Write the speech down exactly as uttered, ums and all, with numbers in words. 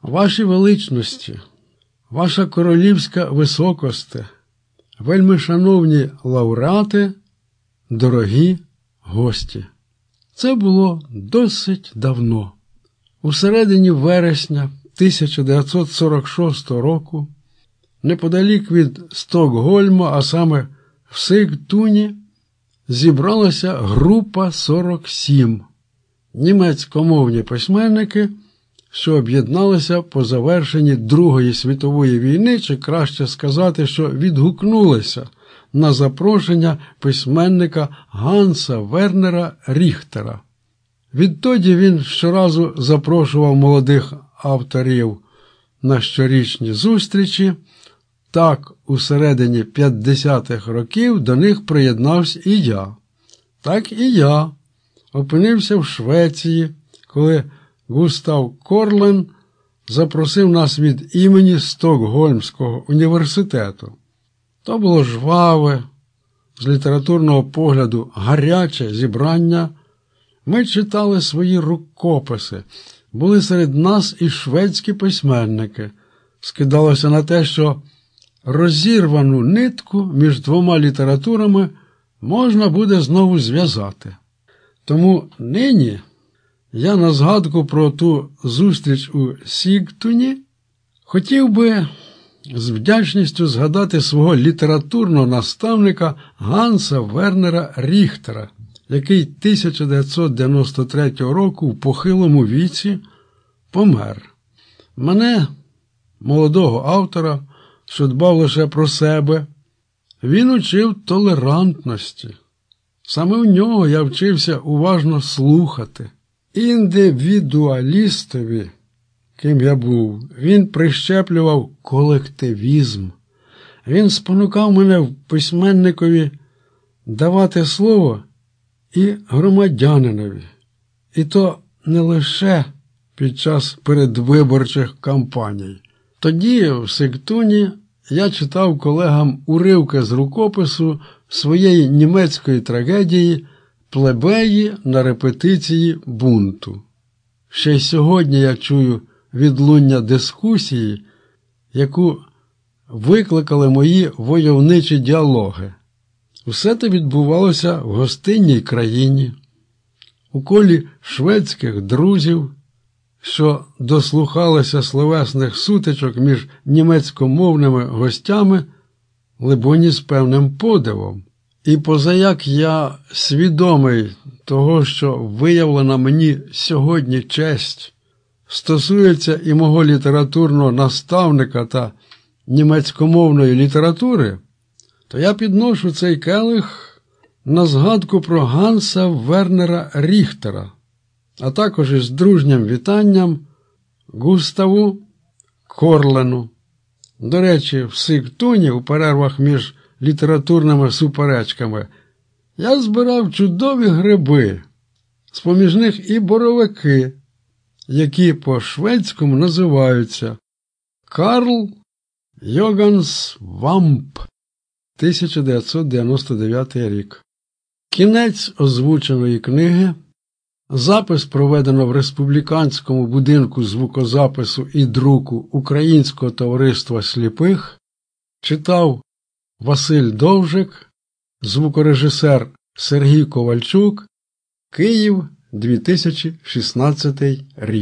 Ваші величності, ваша королівська високосте, вельми шановні лауреати, дорогі гості. Це було досить давно. У середині вересня тисяча дев'ятсот сорок шостого року, неподалік від Стокгольма, а саме в Сигтуні, зібралася група сорок сім німецькомовні письменники, що об'єдналися по завершенні Другої світової війни, чи краще сказати, що відгукнулися на запрошення письменника Ганса Вернера Ріхтера. Відтоді він щоразу запрошував молодих авторів на щорічні зустрічі. Так, у середині п'ятдесятих років до них приєднався і я. Так і я опинився в Швеції, коли Густав Корлен запросив нас від імені Стокгольмського університету. То було жваве, з літературного погляду гаряче зібрання. Ми читали свої рукописи, були серед нас і шведські письменники. Скидалося на те, що розірвану нитку між двома літературами можна буде знову зв'язати. Тому нині я на згадку про ту зустріч у Сігтуні хотів би з вдячністю згадати свого літературного наставника Ганса Вернера Ріхтера, який тисяча дев'ятсот дев'яносто третього року в похилому віці помер. Мене, молодого автора, що дбав лише про себе, він учив толерантності. Саме у нього я вчився уважно слухати. Індивідуалістові, ким я був, він прищеплював колективізм. Він спонукав мене в письменникові давати слово і громадянинові. І то не лише під час передвиборчих кампаній. Тоді, в Сигтуні, я читав колегам уривки з рукопису своєї німецької трагедії «Плебеї на репетиції бунту». Ще й сьогодні я чую відлуння дискусії, яку викликали мої войовничі діалоги. Усе це відбувалося в гостинній країні, у колі шведських друзів, що дослухалися словесних сутичок між німецькомовними гостями, либоні з певним подивом. І позаяк я свідомий того, що виявлена мені сьогодні честь стосується і мого літературного наставника та німецькомовної літератури, то я підношу цей келих на згадку про Ганса Вернера Ріхтера, а також із дружнім вітанням Густаву Корлену. До речі, в Сигтуні, у перервах між літературними суперечками, я збирав чудові гриби, з-поміж них і боровики, які по-шведському називаються Карл Йоганс Вамп, тисяча дев'ятсот дев'яносто дев'ятий рік. Кінець озвученої книги. Запис проведено в Республіканському будинку звукозапису і друку Українського товариства сліпих. Читав Василь Довжик, звукорежисер Сергій Ковальчук, Київ, дві тисячі шістнадцятий рік.